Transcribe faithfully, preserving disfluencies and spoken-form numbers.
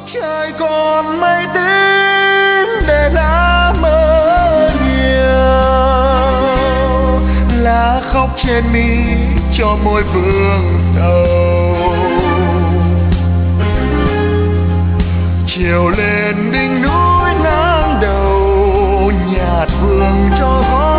trời còn mây tím để lá mơ nhiều, lá khóc trên mi cho môi vương sầu. Chiều lên đỉnh núi nắng đầu nhạt vương cho gió